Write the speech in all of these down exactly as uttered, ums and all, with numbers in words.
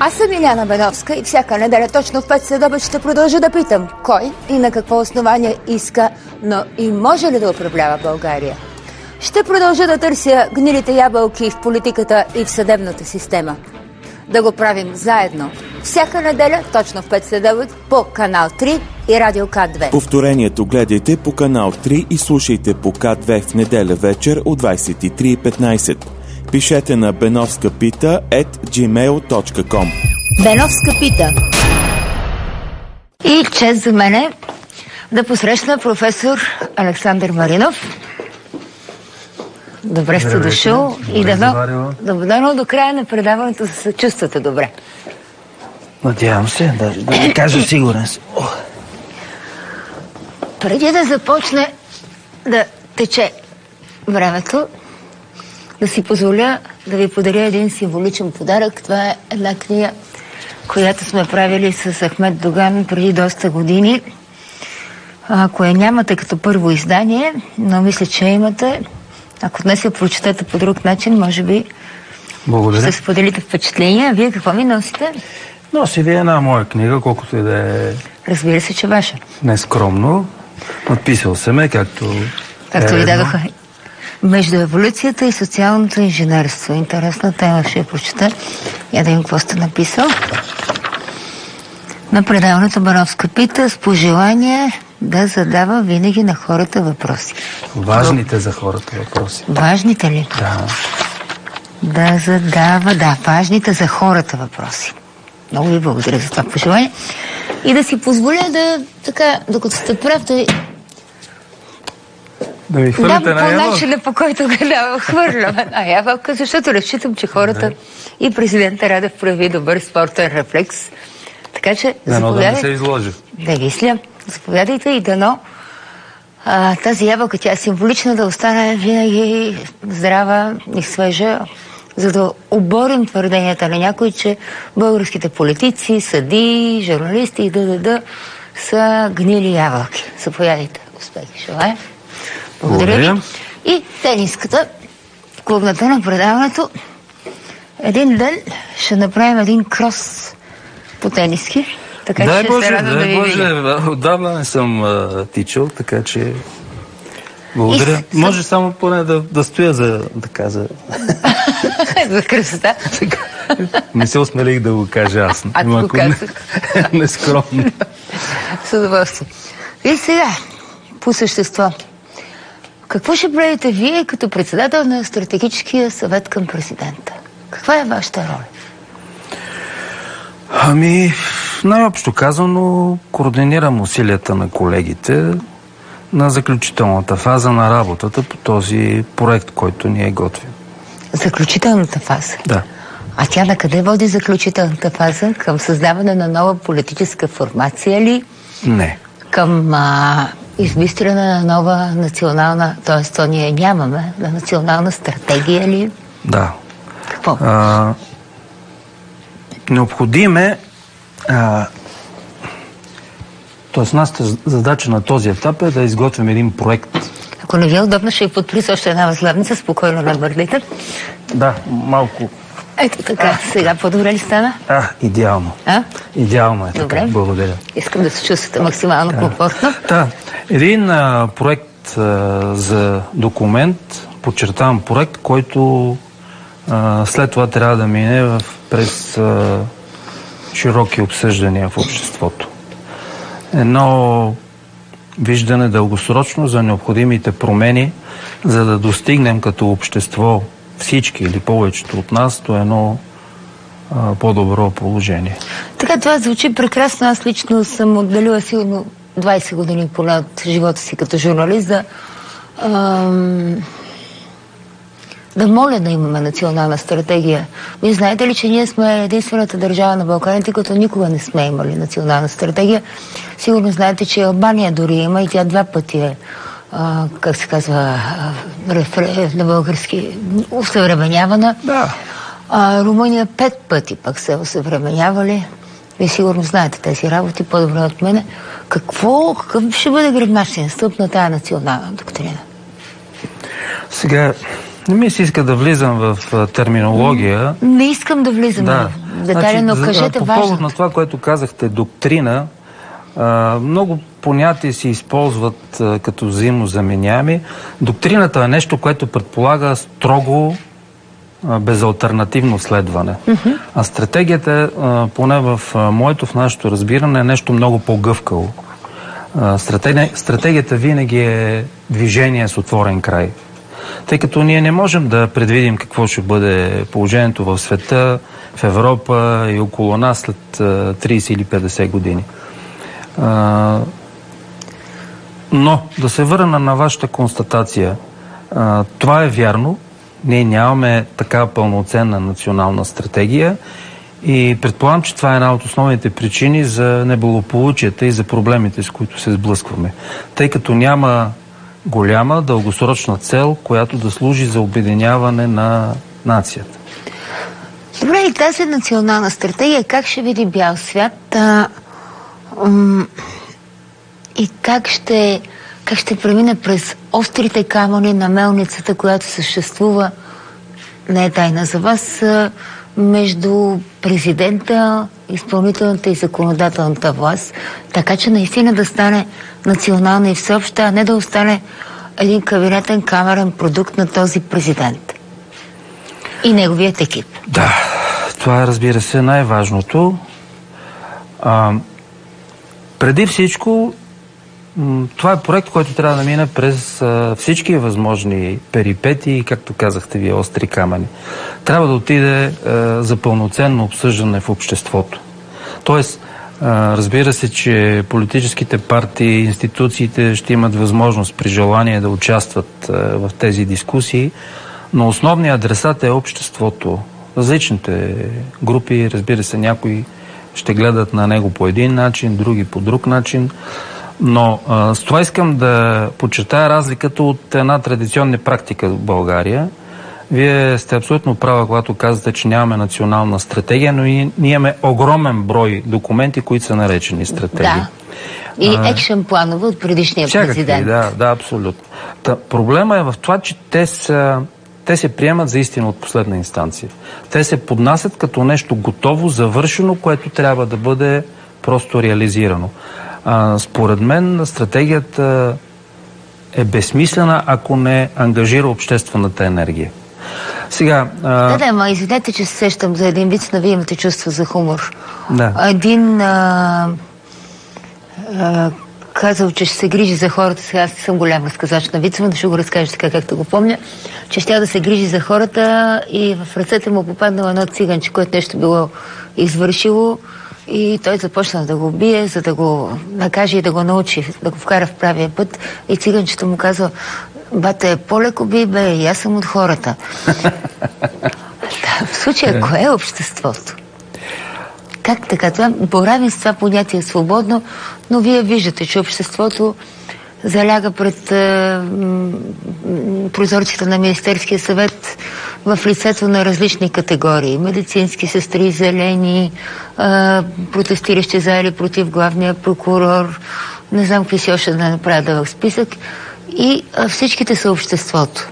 Аз съм Иляна Беновска и всяка неделя точно в пет следобед ще продължа да питам кой и на какво основание иска, но и може ли да управлява България. Ще продължа да търся гнилите ябълки в политиката и в съдебната система. Да го правим заедно. Всяка неделя точно в пет следобед по канал три и Радио К две. Повторението гледайте по канал три и слушайте по К две в неделя вечер от двадесет и три и петнадесет. Пишете на benovskapita ет джимейл точка ком. Беновска пита. И чест за мене да посрещна професор Александър Маринов. Добре сте дошъл и дано до края на предаването се чувствате добре. Надявам се, да, да ви кажа сигурен съм. Преди да започне да тече времето, да си позволя да ви подаря един символичен подарък. Това е една книга, която сме правили с Ахмед Доган преди доста години. Ако я нямате като първо издание, но мисля, че имате, ако днес я прочетете по друг начин, може би Благодаря. Ще споделите впечатления. Вие какво ми носите? Носи ви една моя книга, колкото и да е... Разбира се, че ваша. Нескромно. Надписал съм е, както... Както е ви дадоха. Между еволюцията и социалното инженерство. Интересна тема, ще я прочета. Я да им какво сте написал. На предаването Беновска пита с пожелание да задава винаги на хората въпроси. Важните за хората въпроси. Важните ли? Да. Да задава, да, важните за хората въпроси. Много ви благодаря за това пожелание. И да си позволя да, така, докато сте прав, да... Да ми хвърлите да, една по ябълка? начина, по който да хвърлям една ябълка, защото разчитам, че хората да. И президента Радев прояви добър спортен рефлекс. Така че, дано заповядайте. да не се изложи. Да мисля. Заповядайте и дано а, тази ябълка, тя е символична, да остане винаги здрава и свежа, за да оборим твърденията на някой, че българските политици, съдии, журналисти и д.д. са гнили ябълки. Заповядайте. Успехи желая. Благодаря ви. И тениската, клубната на предаването. Един ден ще направим един крос по тениски. Така дай че Боже, ще се радвам да ви Боже, видя. отдавна не съм а, тичал, така че благодаря. И... Може само поне да, да стоя за, така, за... За красота. Не се осмелих да го кажа аз. А ти го казах. Нескромно. С удоволствие. И сега, по същество. Какво ще правите вие като председател на стратегическия съвет към президента? Каква е вашата роля? Ами, най-общо казано, координирам усилията на колегите на заключителната фаза на работата по този проект, който ние готвим. Заключителната фаза? Да. А тя на къде води заключителната фаза? Към създаване на нова политическа формация ли? Не. Към а, измисляне на нова национална, т.е. то ние нямаме, на национална стратегия ли? Да. Какво? А, необходим е а, т.е. нашата задача на този етап е да изготвим един проект. Ако не ви е удобно, ще ви подпри още една възглавница, спокойно не бърдите. Да, малко. Ето така, а, сега по-добре ли стана? А, идеално. А? Идеално е така. Добре. Благодаря. Искам да се чувствате максимално да. комфортно. Да. Един а, проект а, за документ, подчертавам проект, който а, след това трябва да мине в, през а, широки обсъждания в обществото. Едно виждане дългосрочно за необходимите промени, за да достигнем като общество всички или повечето от нас до едно а, по-добро положение. Така, това звучи прекрасно. Аз лично съм отделила сигурно двадесет години поне от живота си като журналист да, ам, да моля да имаме национална стратегия. Вие знаете ли, че ние сме единствената държава на Балканите, като никога не сме имали национална стратегия? Сигурно знаете, че Албания дори има и тя два пъти е, а, как се казва, рефре, на български, усъвременявана. Да. А, Румъния пет пъти пък се усъвременявали. Вие сигурно знаете тези работи по-добре от мене. Какво, какъв ще бъде гръбначният стълб на тая национална доктрина? Сега, Не ми се иска да влизам в терминология. Не искам да влизам да. в детали, но значи, кажете по важно. повод на това, което казахте, доктрина, а, много понятия се използват а, като взаимозаменяеми. Доктрината е нещо, което предполага строго а, безалтернативно следване. Mm-hmm. А стратегията, а, поне в а, моето, в нашето разбиране, е нещо много по-гъвкаво. А, стратеги... Стратегията винаги е движение с отворен край. Тъй като ние не можем да предвидим какво ще бъде положението в света, в Европа и около нас след трийсет или петдесет години. А, но, да се върна на вашата констатация. А, това е вярно. Ние нямаме така пълноценна национална стратегия и предполагам, че това е една от основните причини за неблагополучията и за проблемите, с които се сблъскваме. Тъй като няма голяма, дългосрочна цел, която да служи за обединяване на нацията. Добре, и тази национална стратегия как ще види бял свят а, м- и как ще, как ще премине през острите камъни на мелницата, която съществува, не е тайна за вас, а, между президента, изпълнителната и законодателната власт, така че наистина да стане национална и всеобща, а не да остане един кабинетен камерен продукт на този президент и неговият екип. Да, това е, разбира се, най-важното. А, преди всичко, това е проект, който трябва да мине през а, всички възможни перипетии, както казахте вие, остри камъни. Трябва да отиде а, за пълноценно обсъждане в обществото. Тоест, а, разбира се, че политическите партии, институциите ще имат възможност при желание да участват а, в тези дискусии, но основният адресат е обществото. Различните групи, разбира се, някои ще гледат на него по един начин, други по друг начин. Но а, с това искам да подчертая разликата от една традиционна практика в България. Вие сте абсолютно права, когато казвате, че нямаме национална стратегия, но и ние имаме огромен брой документи, които са наречени стратегии. Да. И екшен планове от предишния всякакви, президент. Да, да, абсолютно. Та, проблема е в това, че те са Те се приемат за истина от последна инстанция. Те се поднасят като нещо готово, завършено, което трябва да бъде просто реализирано. А, според мен стратегията е безсмислена, ако не ангажира обществената енергия. Сега... А... Да, да, ма извинете, че се сещам за един виц, но вие имате чувство за хумор. Да. Един а, а, казал, че ще се грижи за хората, сега аз не съм голям разказач на вица, но да ще го разкажа така, както го помня, че ще да се грижи за хората и в ръцете му попаднало едно циганче, което нещо било извършило и той започна да го бие, за да го накаже и да го научи, да го вкара в правия път и циганчето му казва: бате, по-леко би, бе, и аз съм от хората. В случая, кое е обществото? Как така? Това, боравим с това понятие свободно, но вие виждате, че обществото заляга пред е, прозорците на Министерския съвет в лицето на различни категории. Медицински сестри, зелени, е, протестиращи за или против главния прокурор, не знам какви си още да направя дълъг списък. И е, всичките са обществото.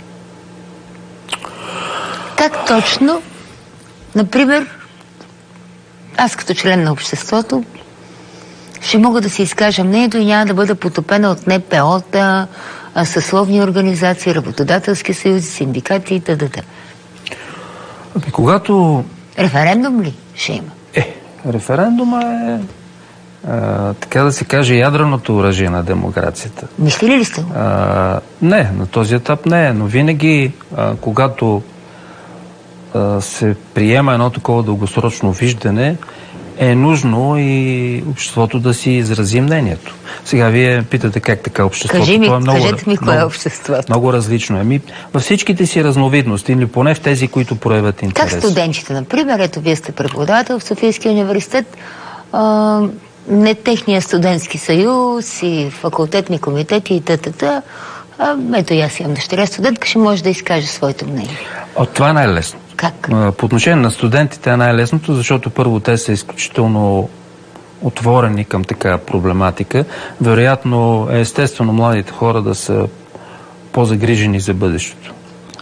Как точно, например, аз като член на обществото ще мога да се изкажа мнението и няма да бъда потопена от Н П О-та, съсловни организации, работодателски съюзи, синдикати и т.д. Ами, когато... Референдум ли ще има? Е, референдума е, а, така да се каже, ядреното оръжие на демокрацията. Мислили ли сте го? А, не, на този етап не е, но винаги, а, когато а, се приема едно такова дългосрочно виждане, е нужно и обществото да си изрази мнението. Сега вие питате как така обществото. Кажи ми, Това е много, кажете ми, кое е много, обществото? Много различно. Ами, във всичките си разновидности, или поне в тези, които проявят интерес. Как студентите, например, ето вие сте преподавател в Софийския университет, а, не техния студентски съюз и факултетни комитети и т.т. Ето и аз имам дъщеря студентка, ще може да изкаже своето мнение. От това е най-лесно. Как? По отношение на студентите е най-лесното, защото първо те са изключително отворени към такава проблематика. Вероятно е естествено младите хора да са по-загрижени за бъдещето.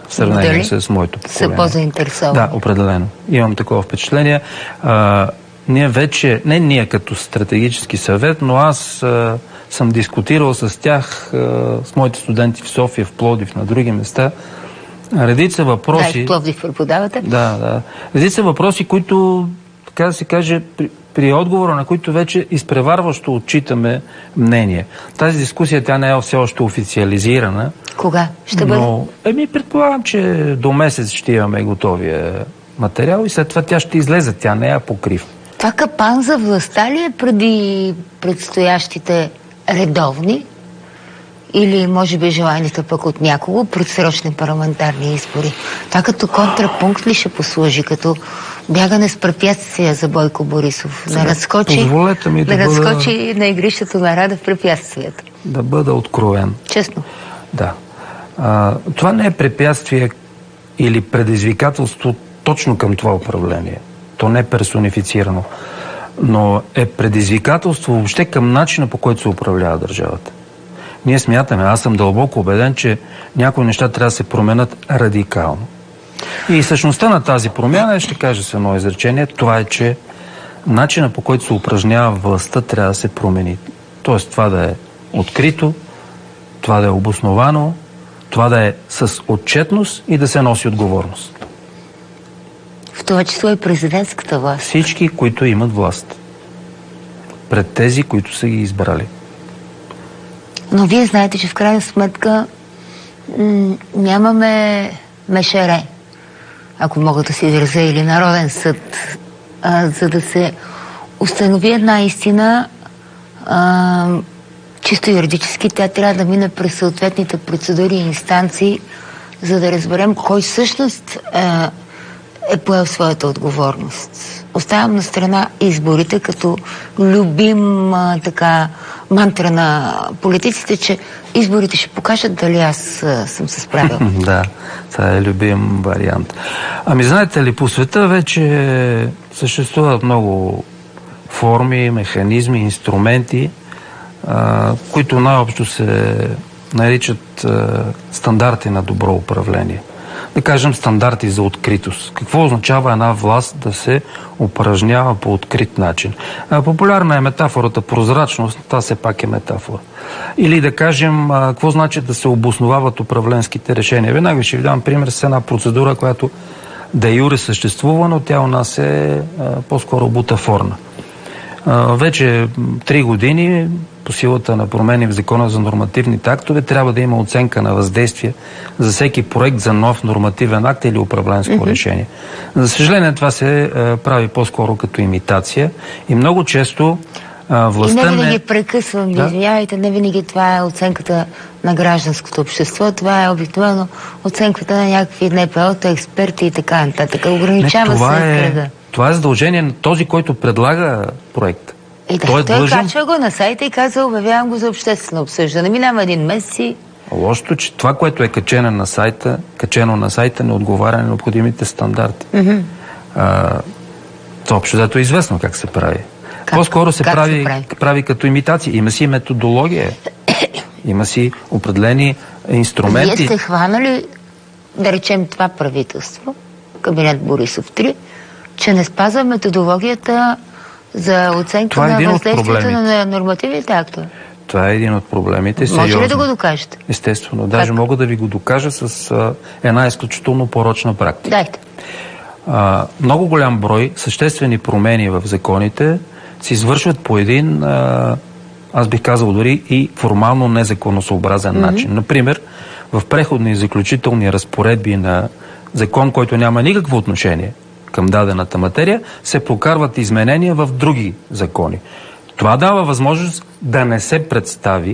в сравнение Дали? с моето поколение. Са по-заинтересовани. Да, определено. Имам такова впечатление. А, ние вече, не ние като стратегически съвет, но аз а, съм дискутирал с тях, а, с моите студенти в София, в Пловдив, на други места, редица въпроси... Да, в Пловдив преподавате? Да, да. Редица въпроси, които, така да се каже, при, при отговора на които вече изпреварващо отчитаме мнение. Тази дискусия, тя не е все още официализирана. Кога ще бъде? Но, еми, предполагам, че до месец ще имаме готовия материал и след това тя ще излезе. Тя не е покрив. Това капан за властта ли е преди предстоящите редовни? Или може би желанието пък от някого предсрочни парламентарни избори? Това като контрапункт ли ще послужи? Като бягане с препятствия за Бойко Борисов? Да надскочи, ми да, да бъда... надскочи на игрището на Рада в препятствията? Да бъда откровен. Честно? Да. А, това не е препятствие или предизвикателство точно към това управление. То не е персонифицирано. Но е предизвикателство въобще към начина, по който се управлява държавата. Ние смятаме, аз съм дълбоко убеден, че някои неща трябва да се променят радикално. И същността на тази промяна, ще кажа с едно изречение, това е, че начина, по който се упражнява властта, трябва да се промени. Тоест това да е открито, това да е обосновано, това да е с отчетност и да се носи отговорност. В това число и президентската власт. Всички, които имат власт. Пред тези, които са ги избрали. Но вие знаете, че в крайна сметка м- нямаме мешере, ако мога да се изразя, или народен съд, а, за да се установи една истина, а, чисто юридически тя трябва да мине през съответните процедури и инстанции, за да разберем кой всъщност а, е поел своята отговорност. Оставям на страна изборите като любим а, така мантра на политиците, че изборите ще покажат дали аз а, съм се справил. Да, това е любим вариант. Ами знаете ли, по света вече съществуват много форми, механизми, инструменти, а, които най-общо се наричат а, стандарти на добро управление. Да кажем стандарти за откритост. Какво означава една власт да се упражнява по открит начин? А, популярна е метафората прозрачност, това все пак е метафора. Или да кажем, а, какво значи да се обосновават управленските решения. Веднага ще ви дам пример с една процедура, която де юре съществува, но тя у нас е а, по-скоро бутафорна. А, вече три години по силата на промени в Закона за нормативните актове трябва да има оценка на въздействие за всеки проект за нов нормативен акт или управленско mm-hmm. решение. За съжаление това се а, прави по-скоро като имитация и много често а, властта... И не винаги прекъсвам, да? Извинявайте, не винаги това е оценката на гражданското общество, това е обикновено оценката на някакви ен пе о-та, експерти и така нататък. Ограничава не, се е, кръга. Това е задължение на този, който предлага проект. И да, той, той длъжен... качва го на сайта и казва, обявявам го за обществено обсъждане. Минава един месец и... Лошото, че това, което е качено на сайта, качено на сайта, не отговаря на необходимите стандарти. Mm-hmm. А, това общо зато е известно как се прави. Как? По-скоро се прави, се прави? прави като имитация. Има си методология. Има си определени инструменти. Вие сте хванали, да речем, това правителство, кабинет Борисов три, че не спазва методологията за оценка е на въздействието на нормативните актове. Това е един от проблемите. Може сериозно. Ли да го докажете? Естествено. Даже как? Мога да ви го докажа с а, една изключително порочна практика. Дайте. А, много голям брой съществени промени в законите се извършват по един, а, аз бих казал дори и формално незаконосъобразен mm-hmm. начин. Например, в преходни и заключителни разпоредби на закон, който няма никакво отношение към дадената материя, се прокарват изменения в други закони. Това дава възможност да не се представи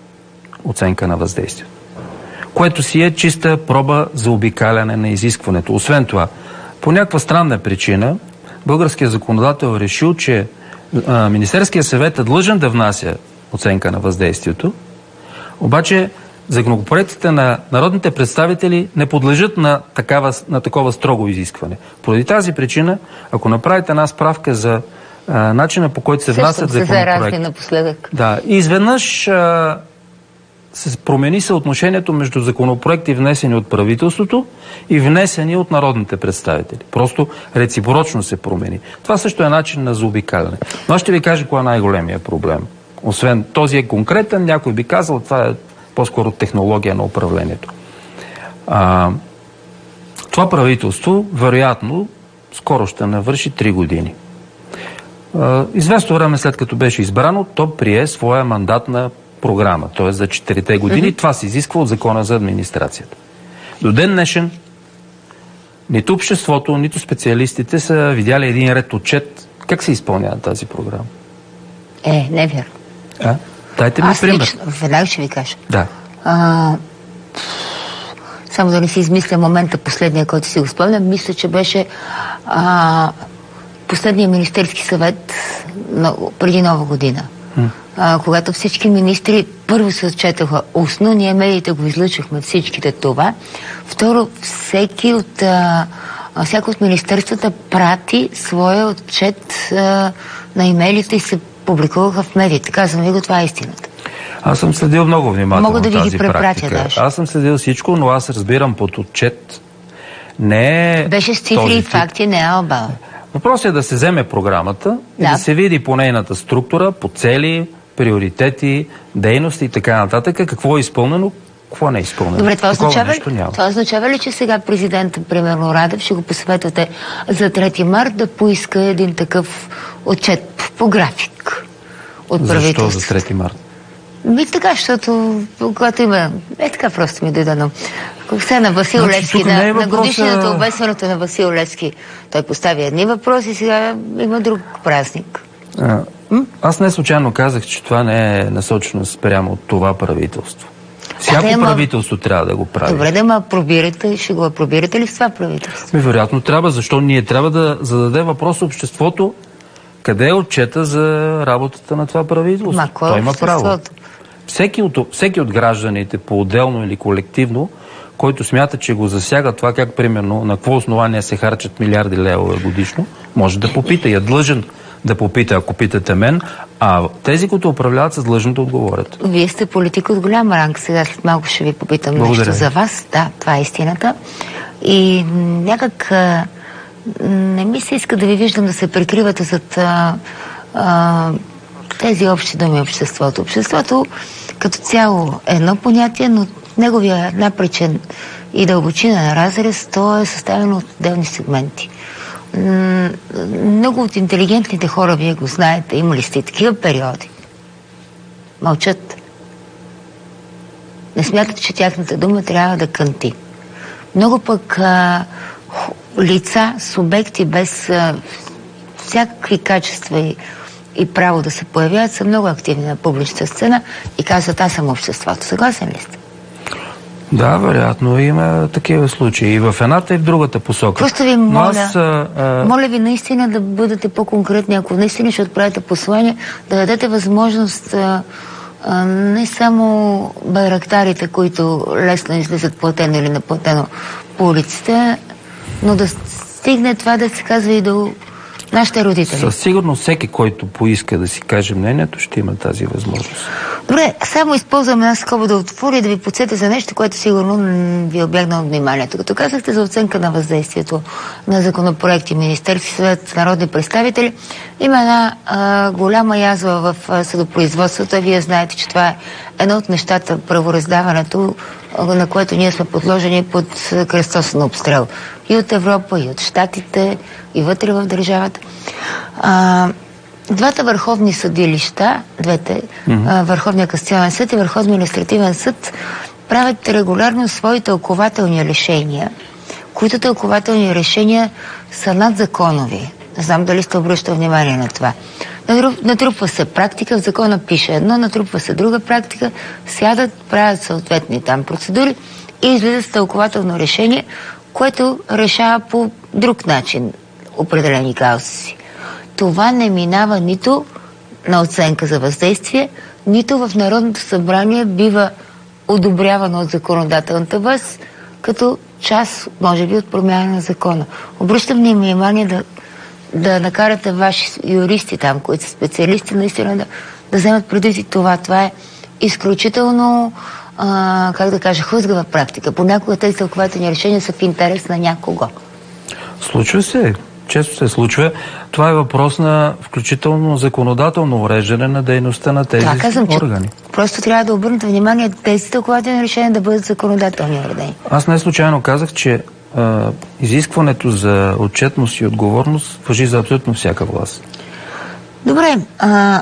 оценка на въздействие, което си е чиста проба за обикаляне на изискването. Освен това, по някаква странна причина, българският законодател решил, че а, Министерският съвет е длъжен да внася оценка на въздействието, обаче законопроектите на народните представители не подлежат на, такава, на такова строго изискване. Поради тази причина, ако направите една справка за а, начина, по който се внасят законопроекти... напоследък. Да, и изведнъж а, се промени съотношението между законопроекти, внесени от правителството и внесени от народните представители. Просто реципрочно се промени. Това също е начин на заобикаляне. Но аз ще ви кажа кой е най-големия проблем. Освен този е конкретен, някой би казал, това е по-скоро технология на управлението. А, това правителство, вероятно, скоро ще навърши три години. А, известно време след като беше избрано, то прие своя мандатна програма, т.е. за четирите години. Mm-hmm. Това се изисква от Закона за администрацията. До ден днешен нито обществото, нито специалистите са видяли един ред отчет как се изпълнява тази програма. Е, не вярно. А? Дайте ми Аз пример. лично, веднага ще ви кажа. Да. А, само да не си измисля момента, последния, който си го спомням, мисля, че беше а, последния министерски съвет на, преди Нова година. М. А, когато всички министри първо се отчетаха устно, ние медиите го излъчихме всичките това. Второ, всеки от, а, всяко от министерствата прати своя отчет а, на имейлите и се публикуваха в медиите. Казвам ви го, това е истината. Аз съм следил много внимателно Мога да ви тази ги препратя практика. даже. Аз съм следил всичко, но аз разбирам под отчет не е беше с цифри и факти, не алба. Въпросът е да се вземе програмата и да. да се види по нейната структура, по цели, приоритети, дейности и така нататък, какво е изпълнено, какво не е изпълнено. Добре, това означава, ли, това означава ли, че сега президентът, примерно Радев, ще го посъветвате за трети март да поиска един такъв отчет по график от правителството? Защо за трети март? Ми така, защото когато има... Е така просто ми дойде, но... Все на Васил значи, Левски, на, е въпроса... на годишната обесването на Васил Левски, той постави едни въпроси, сега има друг празник. А, аз не случайно казах, че това не е насочено спрямо от това правителство. Всяко да, правителство ма... трябва да го прави. Добре, да ма апробирате, ще го апробирате ли с това правителство? Ми, вероятно трябва, защо ние трябва да зададе въпрос обществото, къде е отчета за работата на това правителство. Ма, той има право. Всеки от, всеки от гражданите, по-отделно или колективно, който смята, че го засяга това, как примерно на какво основание се харчат милиарди левове годишно, може да попита. Я длъжен да попита, ако питате мен, а тези, които управляват, са длъжни да отговорят. Вие сте политик от голям ранг. Сега след малко ще ви попитам Благодаря. нещо за вас. Да, това е истината. И някак а, не ми се иска да ви виждам да се прикривате зад а, а, тези общи думи обществото. Обществото като цяло е едно понятие, но неговия напречен и дълбочина на разрез, то е съставено от отделни сегменти. Много от интелигентните хора, вие го знаете, имали сте и такива периоди. Мълчат. Не смятат, че тяхната дума трябва да кънти. Много пък а, лица, субекти без а, всякакви качества и, и право да се появяват, са много активни на публичната сцена и казват, аз съм обществото. Съгласен ли сте? Да, вероятно има такива случаи. И в едната и в другата посока. Просто ви моля, аз, а... моля ви наистина да бъдете по-конкретни, ако наистина ще отправите послание, да дадете възможност а, а, не само байрактарите, които лесно излизат платено или неплатено по улиците, но да стигне това да се казва и до нашите родители. Със сигурност всеки, който поиска да си каже мнението, ще има тази възможност. Добре, само използвам една скоба да отворя и да ви подсетя за нещо, което сигурно ви обягна от вниманието. Като казахте за оценка на въздействието на законопроекти, Министерски съвет, народни представители, има една а, голяма язва в а, съдопроизводството. Вие знаете, че това е едно от нещата, правораздаването, на което ние сме подложени под кръстосен обстрел. И от Европа, и от Щатите, и вътре в държавата. А, двата върховни съдилища, двете, mm-hmm. а, Върховния касационен съд и Върховния административен съд, правят регулярно свои тълкователни решения, които тълкователни решения са надзаконови. Не знам дали сте обръщали внимание на това. Натрупва се практика, в закона пише едно, натрупва се друга практика, сядат, правят съответни там процедури и излизат с тълкователно решение, което решава по друг начин определени казуси. Това не минава нито на оценка за въздействие, нито в Народното събрание бива одобрявано от законодателната власт, като част, може би, от промяна на закона. Обръщам ни внимание да, да накарате ваши юристи там, които са специалисти, наистина да, да вземат предвид това. Това е изключително а, как да кажа, хлъзгава практика. Понякога тези тълкователни решения са в интерес на някого. Случва се. Често се случва. Това е въпрос на включително законодателно уреждане на дейността на тези Това казвам, органи. Просто трябва да обърнете внимание тези тълкователни решения да бъдат законодателни уредени. Аз не случайно казах, че а, изискването за отчетност и отговорност важи за абсолютно всяка власт. Добре, а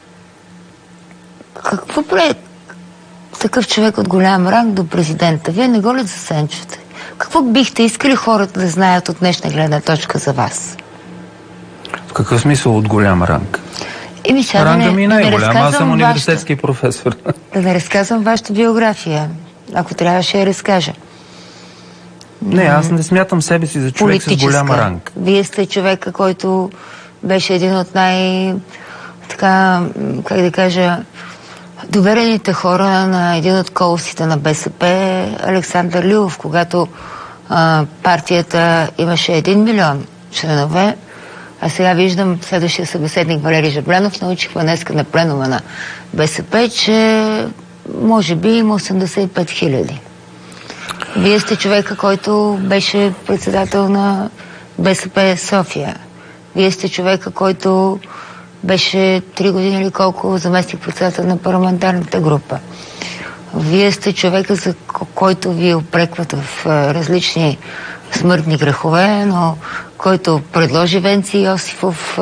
какво прави такъв човек от голям ранг до президента? Вие не го ли засенчвате? Какво бихте искали хората да знаят от днешна гледна точка за вас? В какъв смисъл от голям ранг? Еми, сега Ранга да не, ми не е да голям, аз съм университетски вашата, професор. Да не разказвам вашата биография, ако трябваше я разкажа. Не, аз не смятам себе си за човек с голям ранг. Вие сте човека, който беше един от най... така, как да кажа, доверените хора на един от колосите на БСП, Александър Лилов, когато а, партията имаше един милион членове, а сега виждам следващия събеседник Валери Жаблянов, научихме днеска на пленума на БСП, че може би има осемдесет и пет хиляди. Вие сте човека, който беше председател на БСП София. Вие сте човека, който беше три години или колко заместник председател на парламентарната група. Вие сте човека, за който ви опрекват в различни смъртни грехове, но който предложи Венци Йосифов,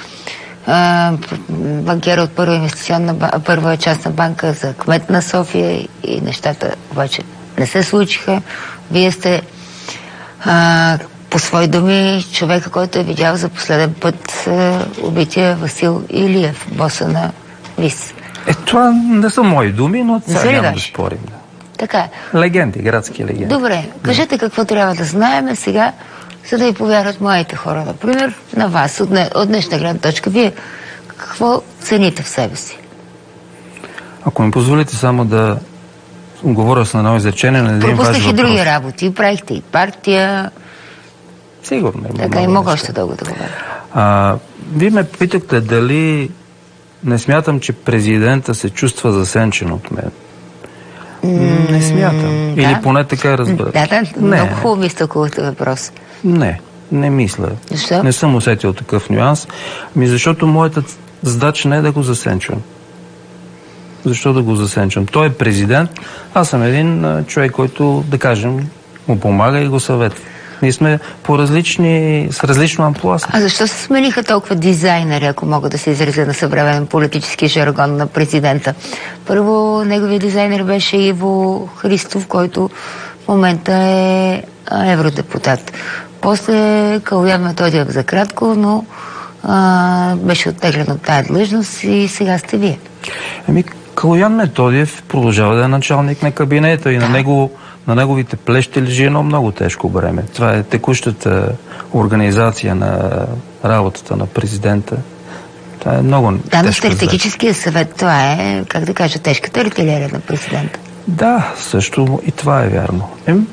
банкера от първа инвестиционна, първа частна банка за кмет на София, и нещата обаче не се случиха. Вие сте а, по свои думи човека, който е видял за последен път а, убития Васил Илиев, боса на ВИС. Е, това не са мои думи, но сега няма да спорим. Да. Така е. Легенди, градски легенди. Добре, кажете какво трябва да знаем сега, за да ви повярват моите хора. Например, на вас, от, не, от днешна гледна точка. Вие какво цените в себе си? Ако ми позволите само да говоря с едно изречение на един ваш въпрос. Пропуснах и други работи. Правихте и партия. Сигурно. Така и мога още дълго да говоря. А, вие ме питахте дали не смятам, че президента се чувства засенчен от мен. Mm, не смятам. Да. Или поне така разбрах. Да, да, не. Много хубаво ми стълкувахте въпрос. Не, не мисля. Защо? Не съм усетил такъв нюанс. Ми защото моята задача не е да го засенчвам. Защо да го засенчвам? Той е президент, аз съм един а, човек, който, да кажем, му помага и го съветва. Ние сме по различни, с различно амплуа. А защо се смениха толкова дизайнери, ако мога да се изразя на съвременен политически жаргон на президента? Първо, неговият дизайнер беше Иво Христов, който в момента е евродепутат. После Калоян Методиев за кратко, но а, беше оттеглен от тая длъжност и сега сте вие. Ами, Калоян Методиев продължава да е началник на кабинета и да. на него На неговите плещи лежи едно много тежко бреме. Това е текущата организация на работата на президента. Това е много да, тежко. Да, но стратегическия съвет, това е, как да кажа, тежката артилерия на президента. Да, също и това е вярно. Ем...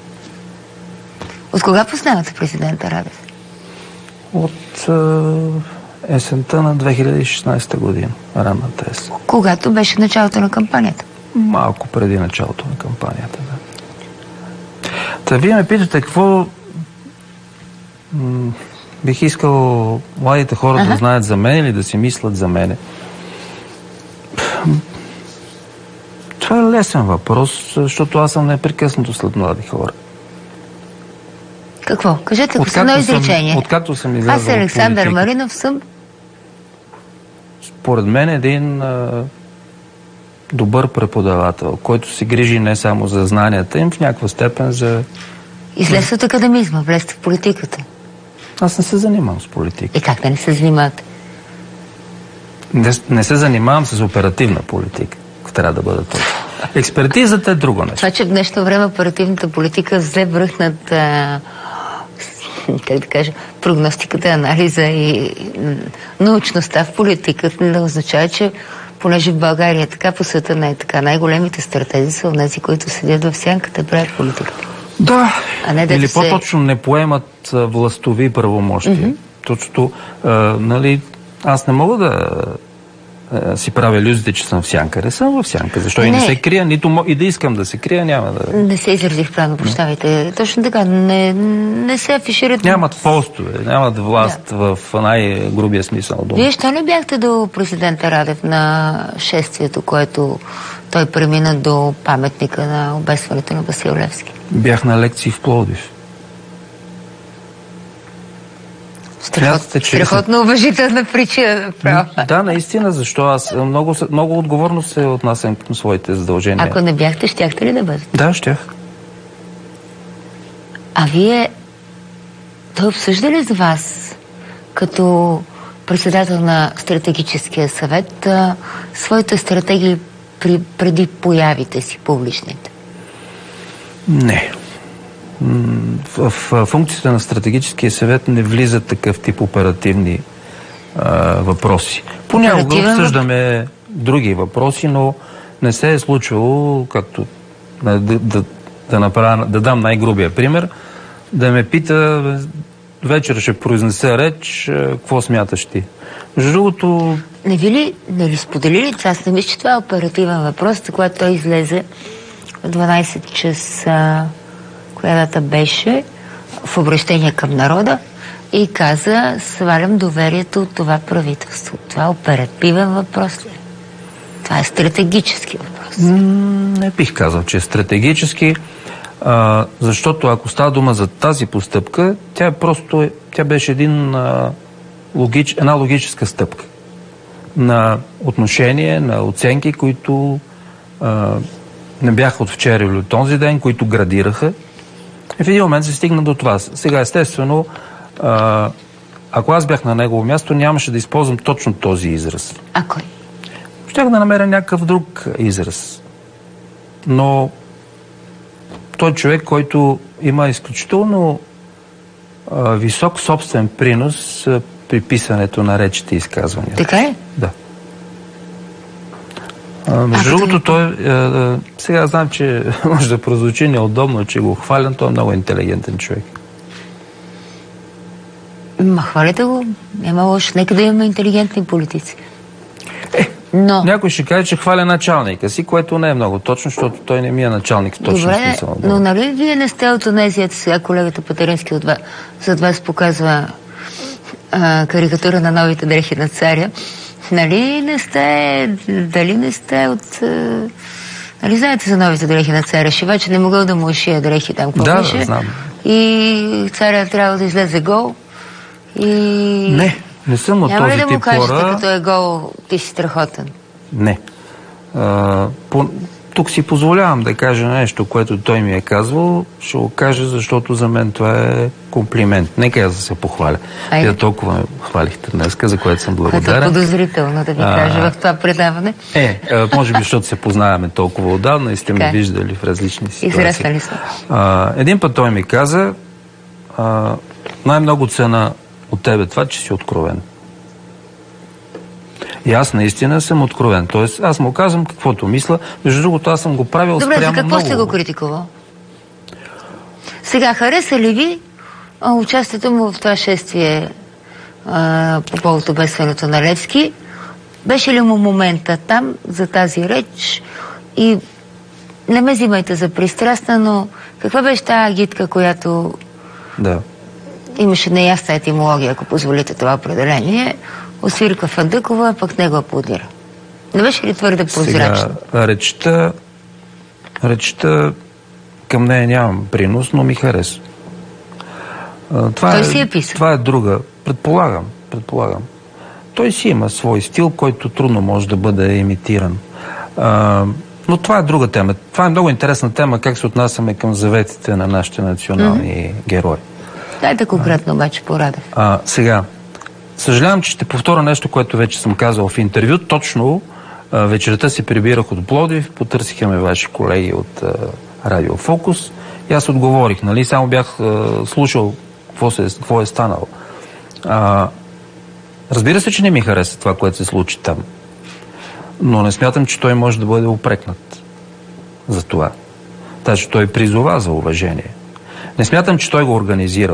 От кога познавате президента Радев? От е, есента на две хиляди и шестнадесета година, ранната есен. Когато беше началото на кампанията? Малко преди началото на кампанията, да. Та вие ме питате какво м- бих искал младите хора ага. да знаят за мен или да си мислят за мене. Това е лесен въпрос, защото аз съм непрекъснато след млади хора. Какво? Кажете с едно изречение. Откакто съм излязъл Аз Александър Маринов съм. Според мен един а, добър преподавател, който се грижи не само за знанията им, в някаква степен за... Излезте от академизма, влезте в политиката. Аз не се занимавам с политика. И как да не се занимавате? Не, не се занимавам с оперативна политика, ако трябва да бъда точно. Експертизата е друго нещо. Това, че в днешно време оперативната политика взе връх над а, как да кажа, прогностиката, анализа и научността в политиката, не означава, че понеже в България така, по света не е така. Най-големите стратези са онези, които седят в сянката, правят политиката. Да, а не да или се... по-точно не поемат а, властови правомощия. Mm-hmm. Точно, а, нали, аз не мога да а, си правя илюзите, че съм в сянка. Не съм в сянка. Защо не. И не се крия, нито и да искам да се крия, няма да... Не се изразих правилно, прощавайте. Точно така, не, не се афишират... Нямат постове, нямат власт да. В най-грубия смисъл дума. Вие що не бяхте до президента Радев на шествието, което той премина до паметника на обесването на Васил Левски? Бях на лекции в Пловдив. Страхот, че... Страхотно уважителна причина. Право. Да, наистина, защо аз много, много отговорно се отнасям към своите задължения. Ако не бяхте, щяхте ли да бъдете? Да, щях. А вие, той обсъжда ли с вас, като председател на стратегическия съвет, а, своите стратегии при, преди появите си публичните? Не. В, в функцията на стратегическия съвет не влизат такъв тип оперативни а, въпроси. Понякога обсъждаме други въпроси, но не се е случвало, както да, да, да, направя, да дам най-грубия пример, да ме пита, вечер ще произнеса реч, какво смяташ ти? Между другото... Не ви ли, не ли споделили? Аз не мисля, че това е оперативен въпрос, когато той излезе в дванайсет часа, коя дата беше, в обращение към народа и каза, свалям доверието от това правителство. Това е оперативен въпрос ли? Това е стратегически въпрос. Не бих казал, че е стратегически, а, защото ако става дума за тази постъпка, тя е просто, тя беше един, а, логич, една логическа стъпка на отношение, на оценки, които а, не бяха от вчера или от този ден, които градираха. И в един момент се стигна до това. Сега, естествено, а, ако аз бях на негово място, нямаше да използвам точно този израз. А кой? Щях да намеря някакъв друг израз. Но той е човек, който има изключително а, висок собствен принос а, при писането на речите и изказвания. Така е? Да. А, между а, другото, той... А, а, сега знам, че може да прозвучи неудобно, че го хвалям, той е много интелигентен човек. Ма хвалите го. Няма лошо. Нека да имаме интелигентни политици. Е, но... Някой ще каже, че хваля началника си, което не е много точно, защото той не ми е началник в точно Добре, смисъл. Но нали вие не сте от онезията, сега колегата Патерински от вас, зад вас показва а, карикатура на новите дрехи на царя. Нали не сте, дали не сте от... А, нали знаете за новите дрехи на царя? Шивача не могъл да му ушия дрехи там, какво да, беше? Да, знам. И царя трябва да излезе гол. И... Не, не съм от Няма този ли да му тип кажете, хора... като е гол, ти си страхотен? Не. А, по... Тук си позволявам да кажа нещо, което той ми е казвал. Ще го кажа, защото за мен това е комплимент. Нека аз да се похваля. Айде. Вие толкова ме хвалихте днеска, за което съм благодарен. Което е подозрително да ви а... кажа в това предаване. Е, може би, защото се познаваме толкова отдавна и сте ме виждали в различни ситуации. Израснали са. А, един път той ми каза, а, най-много цена от тебе това, че си откровен. И аз наистина съм откровен. Тоест, аз му казвам каквото мисля. Между другото, аз съм го правил Добре, спрямо за какво много... сте го критикувал? Сега, хареса ли ви а, участието му в това шествие а, по повод обесването на Левски? Беше ли му момента там за тази реч? И не ме взимайте за пристрастна, но каква беше тази агитка, която да. Имаше неясна етимология, ако позволите това определение, освирка Фандъкова, а пък него аплодира. Не беше ли твърде прозрачно? Сега, речта, речта към нея нямам принос, но ми хареса. Това Той е, си е писал. Това е друга. Предполагам, предполагам. Той си има свой стил, който трудно може да бъде имитиран. А, но това е друга тема. Това е много интересна тема, как се отнасяме към заветите на нашите национални mm-hmm. герои. Дайте конкретно обаче по Радев. А, сега, съжалявам, че ще повторя нещо, което вече съм казал в интервю. Точно а, вечерта се прибирах от Пловдив, потърсиха ме ваши колеги от а, Радио Фокус и аз отговорих, нали? Само бях а, слушал какво, се, какво е станало. А, разбира се, че не ми хареса това, което се случи там. Но не смятам, че той може да бъде упрекнат за това. Така че той призова за уважение. Не смятам, че той го организирал.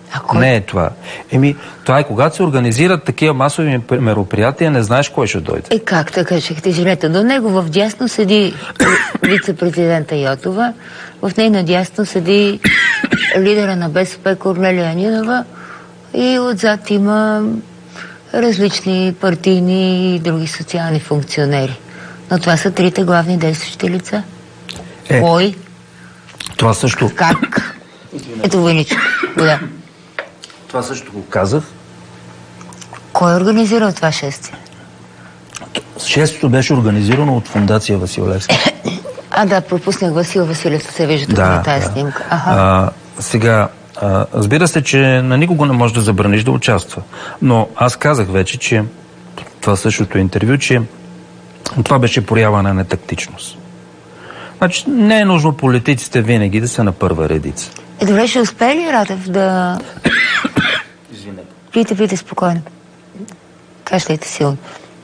А не е това. Еми, това е когато се организират такива масови мероприятия, не знаеш кой ще дойде. И как така, ще жилете? До него в дясно седи вице-президента Йотова, в нейно дясно седи лидера на БСП Корнелия Нинова и отзад има различни партийни и други социални функционери. Но това са трите главни действащи лица. Е, кой? Това също... Как? Ето войничко. Да. Това също го казах. Кой е организирал това шествие? Шествието беше организирано от фондация Васил Левски. А, да, пропуснах Васил Василев, се вижда тук да, на тази да. снимка. Аха. А, сега, а, разбира се, че на никого не можеш да забраниш да участва. Но аз казах вече, че това същото интервю, че това беше проява на нетактичност. Значи не е нужно политиците винаги да са на първа редица. Е, добре, ще успее ли Радев да... Извинете. Пийте, пийте спокойно. Кашляйте силно.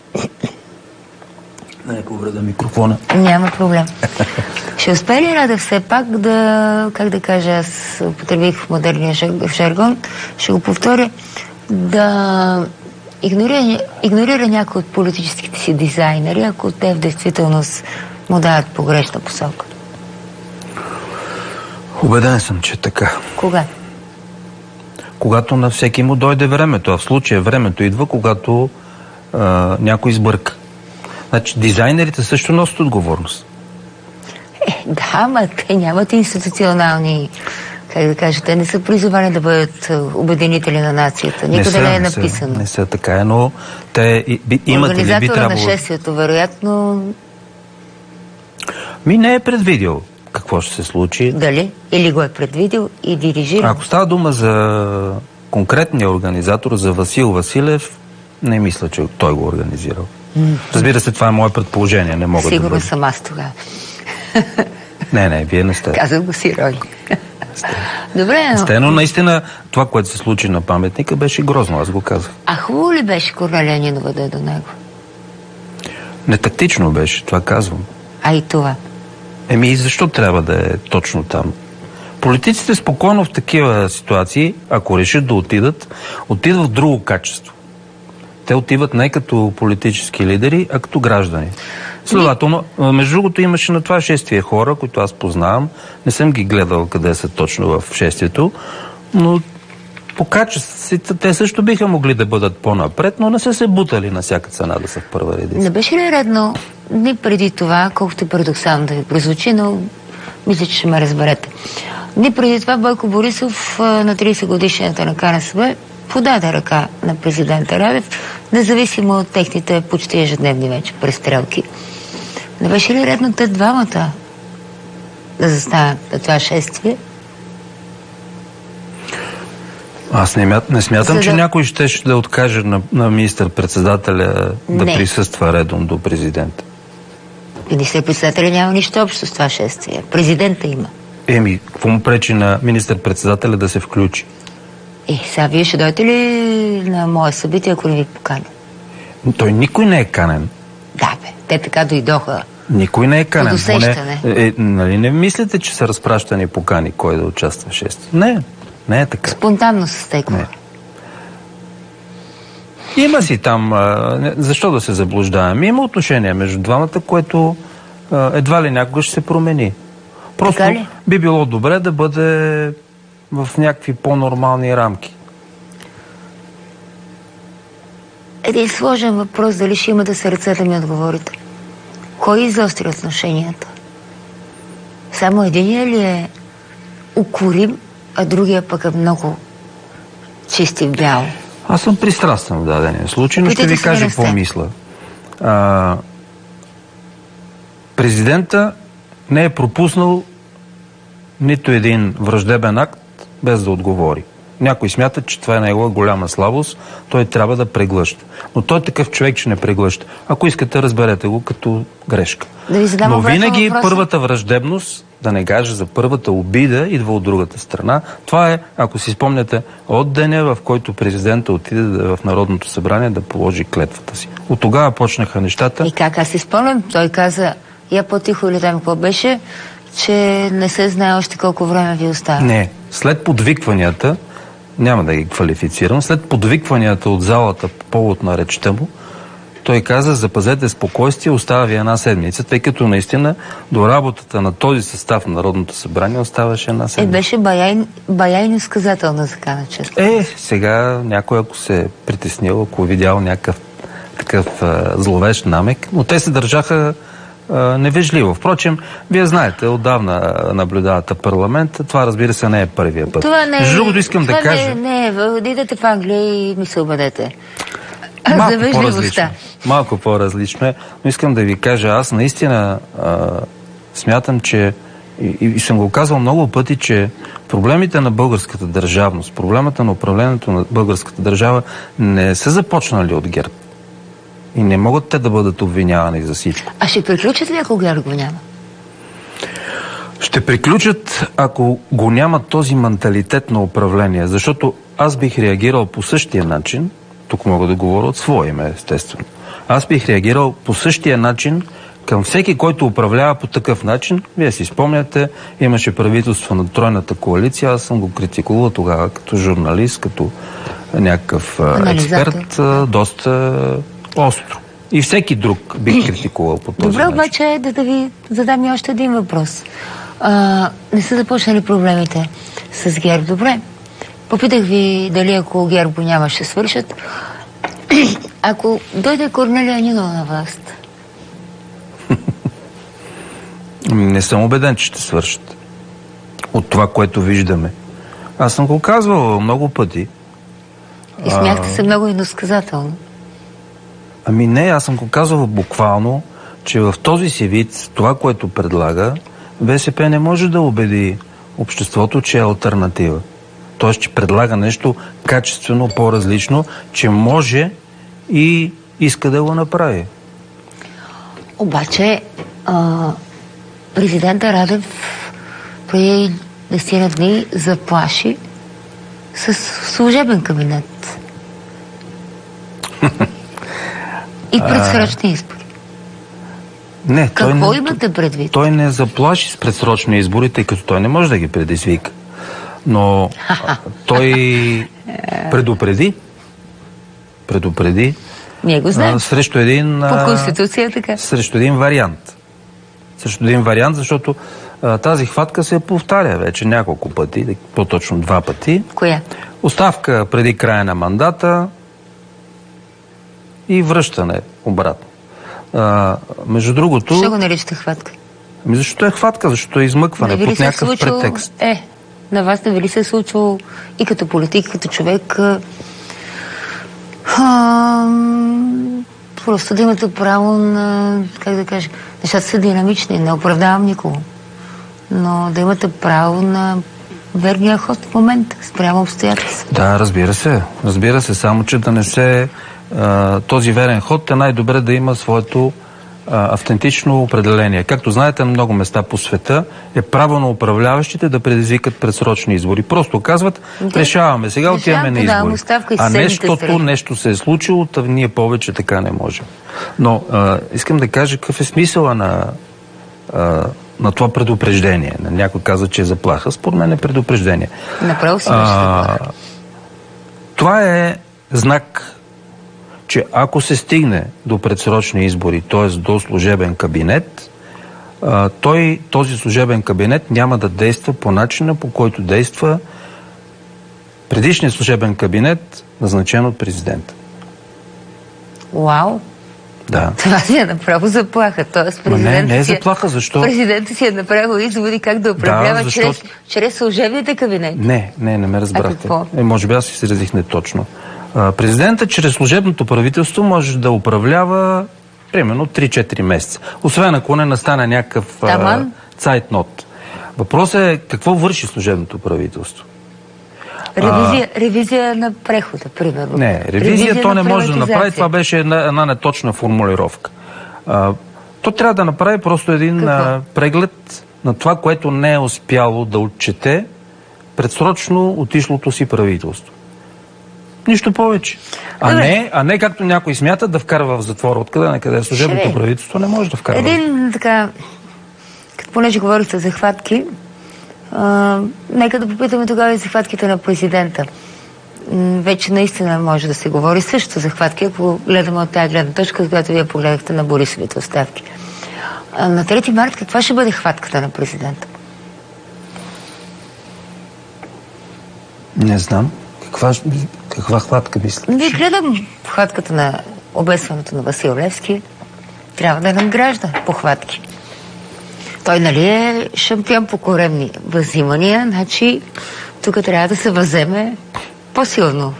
Да не повреда микрофона. Няма проблем. Ще успее ли Радев все пак да, как да кажа, аз употребих модерния жаргон, ще го повторя, да игнорира, игнорира някои от политическите си дизайнери, ако те в действителност му дават погрешна посока? Убеден съм, че така. Кога? Когато на всеки му дойде времето, а в случая времето идва, когато а, някой сбърка. Значи дизайнерите също носят отговорност. Е, да, ма те нямат институционални, как да кажа, те не са призовани да бъдат обединители на нацията. Никъде не, са, не е написано. Не са, не са така, но те и, би, имат или би трябвало... Организатора на шествието, вероятно... Ми не е предвидил какво ще се случи. Дали? Или го е предвидил и дирижира? Ако става дума за конкретния организатор, за Васил Василев, не мисля, че той го организирал. Mm. Разбира се, това е мое предположение, не мога Сигурно да бъда. съм аз тогава. Не, не, вие не сте. Казах го си, Рони. Добре, но... Сте, но наистина това, което се случи на паметника, беше грозно, аз го казах. А хубаво ли беше Корнелия Нинова да е до него? Нетактично беше, това казвам. А и това? Еми и защо трябва да е точно там? Политиците спокойно в такива ситуации, ако решат да отидат, отидат в друго качество. Те отиват не като политически лидери, а като граждани. Следователно, между другото имаше на това шествие хора, които аз познавам. Не съм ги гледал къде са точно в шествието, но по качество си те също биха могли да бъдат по-напред, но не са се бутали на всяка цена да са в първа редица. Не беше ли редно не преди това, колкото парадоксално да ви прозвучи, но мисля, че ще ме разберете. Не преди това Бойко Борисов на тридесет годишната на КНСБ подаде ръка на президента Радев, независимо от техните почти ежедневни вече престрелки. Не беше ли редно те двамата да застанат на това шествие? Аз не, не смятам, За че да... някой ще, ще да откаже на, на министър-председателя да не. присъства редом до президента. Министър-председателя няма нищо общо с това шествие. Президента има. Еми, какво му пречи на министър-председателя да се включи? Е, сега вие ще дойдете ли на мое събитие, ако не ви поканя? Той никой не е канен. Да, бе. Те така дойдоха. Никой не е канен. От усещане. Е, е, нали не мислите, че са разпращани покани кой да участва в шествието? Не, не е така. Спонтанно се стеква. Има си там, а, защо да се заблуждаваме? Има отношение между двамата, което а, едва ли някога ще се промени. Просто би било добре да бъде в някакви по-нормални рамки. Един сложен въпрос, дали ще има да сърце да ми отговорите. Кой изостри отношенията? Само единия ли е укорим, а другия пък е много чист и бял? Аз съм пристрастен в дадения случай, но ще ви кажа какво мисля. А, президента не е пропуснал нито един враждебен акт без да отговори. Някой смята, че това е негова голяма слабост, той трябва да преглъща. Но той е такъв човек, че не преглъща. Ако искате, разберете го като грешка. Да Но винаги въпроса. Първата враждебност, да не кажа за първата обида, идва от другата страна. Това е, ако си спомняте, от деня, в който президента отиде в Народното събрание да положи клетвата си. От тогава почнаха нещата. И как аз си спомням, той каза, я по-тихо или там какво беше, че не се знае още колко време ви остава. Не, след подвикванията няма да ги квалифицирам, след подвикванията от залата по повод на речта му, той каза, запазете спокойствие, остава ви една седмица, тъй като наистина до работата на този състав на Народното събрание оставаше една седмица. Е, беше бая, бая и несказателна, за така често. Е, сега някой, ако се е притеснил, ако е видял някакъв такъв а, зловещ намек, но те се държаха а, невежливо. Впрочем, вие знаете, отдавна наблюдавате парламент, това разбира се не е първия път. Това не е... Другото искам това да кажа... Не, не, идете в Англия и ми се убедете. Малко по-различно. Малко по-различно е, но искам да ви кажа, аз наистина а, смятам, че и, и съм го казвал много пъти, че проблемите на българската държавност, проблемата на управлението на българската държава не са започнали от ГЕРБ. И не могат те да бъдат обвинявани за всичко. А ще приключат ли, ако ГЕРБ го няма? Ще приключат, ако го няма този менталитет на управление, защото аз бих реагирал по същия начин. Тук мога да говоря от свое име, естествено. Аз бих реагирал по същия начин към всеки, който управлява по такъв начин. Вие си спомняте, имаше правителство на тройната коалиция, аз съм го критикувал тогава като журналист, като някакъв експерт, доста остро. И всеки друг бих критикувал по този Добре, начин. обаче да, да ви задам и още един въпрос. А, не са започнали проблемите с ГЕРБ. Добре. Попитах ви дали ако ГЕРБ го няма, ще свършат. Ако дойде Корнелия Нинова на власт. Не съм убеден, че ще свършат. От това, което виждаме. Аз съм го казвал много пъти. И смяхте се много иносказателно. Ами не, аз съм го казвал буквално, че в този си вид, това, което предлага, БСП не може да убеди обществото, че е алтернатива. Тоест, че предлага нещо качествено, по-различно, че може и иска да го направи. Обаче, а, президента Радев преди десетина дни заплаши с служебен кабинет. И предсрочни избори. Не, Какво той не, имате предвид? Той не заплаши с предсрочни избори, тъй като той не може да ги предизвика. Но той предупреди, предупреди Ние го знаем. а, срещу един... По Конституция така. Срещу един вариант. Срещу един вариант, защото а, тази хватка се повтаря вече няколко пъти, по-точно два пъти. Коя? Оставка преди края на мандата и връщане обратно. А, между другото... Ще го наричате хватка? Ами защото е хватка, защото е измъкване под някакъв случило... претекст. Е, на вас не ви ли се е случвало и като политик, като човек а, просто да имате право на, как да кажа, нещата са динамични, не оправдавам никого, но да имате право на верния ход в момента, спрямо обстоятелства. Да, разбира се. Разбира се, само че да не се... А, този верен ход е най-добре да има своето а, автентично определение. Както знаете, на много места по света е право на управляващите да предизвикат предсрочни избори. Просто казват, да, решаваме сега, отиваме на избори. А нещото, нещо се е случило, тъв ние повече така не можем. Но а, искам да кажа какъв е смисъла на, а, на това предупреждение. Някой каза, че е заплаха. Според мен е предупреждение. Направо си беше заплаха. Това е знак, че ако се стигне до предсрочни избори, т.е. до служебен кабинет, а, той, този служебен кабинет няма да действа по начина, по който действа предишният служебен кабинет, назначен от президента. Вау! Да. Това си е направо заплаха. Тоест, не, не е заплаха, защо? Президентът си е направил изводи как да управлява да, защото... чрез, чрез служебните кабинети. Не, не, не ме разбрахте. Е, може би аз си изразих неточно. Президентът чрез служебното правителство може да управлява примерно три-четири месеца. Освен ако не настане някакъв цайтнот. Въпросът е какво върши служебното правителство. Ревизия, а... ревизия на прехода, примерно. Не, ревизия, ревизия то не може да направи. Това беше една, една неточна формулировка. А, то трябва да направи просто един а, преглед на това, което не е успяло да отчете предсрочно отишлото си правителство. Нищо повече. А не, а не както някой смята да вкарва в затвора, откъде на къде служебното Шеве. правителство не може да вкарва. Един така, като понеже говорите за хватки, а, нека да попитаме тогава и за хватките на президента. вече наистина може да се говори също за хватки, ако гледаме от тази гледна точка, когато вие погледахте на Борисовите оставки. А на трети март каква ще бъде хватката на президента? Не знам. Каква, каква хватка мисля? Не гледам хватката на обесването на Васил Левски. Трябва да надгражда по хватки. Той, нали, е шампион по коремни възимания, значи тук трябва да се въземе по-силно.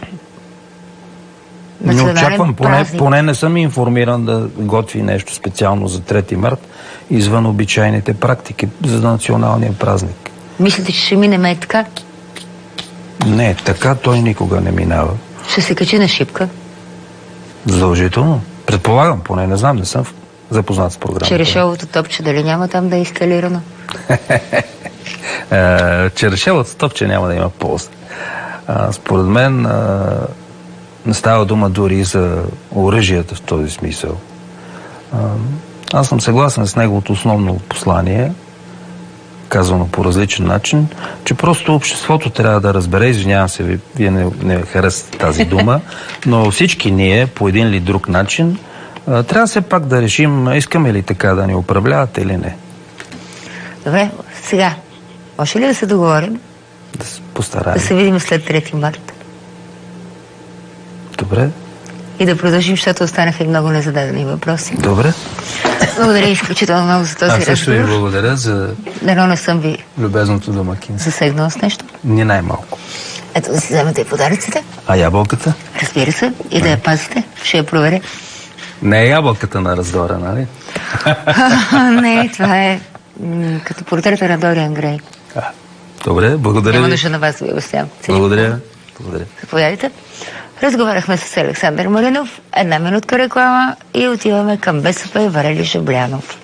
Не очаквам, поне, поне не съм информиран да готви нещо специално за трети март, извън обичайните практики за националния празник. Мислите, че ще минем и така? Не, така той никога не минава. Ще се качи на шипка? Задължително. Предполагам, поне не знам, не съм запознат с програмата. Черешовото топче дали няма там да е инсталирано? Черешовото топче няма да има полза. Според мен не става дума дори за оръжията в този смисъл. Аз съм съгласен с неговото основно послание, казано по различен начин, че просто обществото трябва да разбере, извинявам се, ви, вие не, не харесате тази дума, но всички ние по един или друг начин трябва все пак да решим, искаме ли така да ни управляват или не. Добре, сега, може ли да се договорим? Да се постараем. Да се видим след трети март. Добре. И да продължим, защото останаха и много незададени въпроси. Добре. Благодаря изключително много за този разговор. Аз също ви благодаря за Дано не съм ви любезното домакинство. засегнала с нещо. Ни най-малко. Ето да си вземете и подаръците. А ябълката? Разбира се. И да я пазите. Ще я проверя. Не е ябълката на раздора, нали? Не, това е м- като портрета на Дориан Грей. А, добре, благодаря Няма ви. нужда на вас да ви обяснявам. Благодаря. Благодаря. Заповядайте. Разговаряхме с Александър Маринов. Една минутка реклама и отиваме към БСП и Варели Жаблянов.